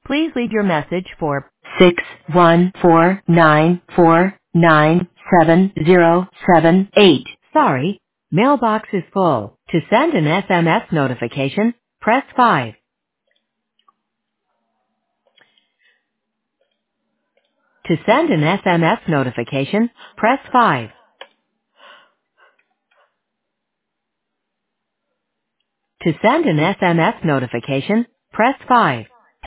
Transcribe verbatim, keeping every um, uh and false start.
Please leave your message for six one four nine four nine seven zero seven eight. Sorry, mailbox is full. To send an S M S notification, press five. To send an S M S notification, press five. To send an S M S notification, press five.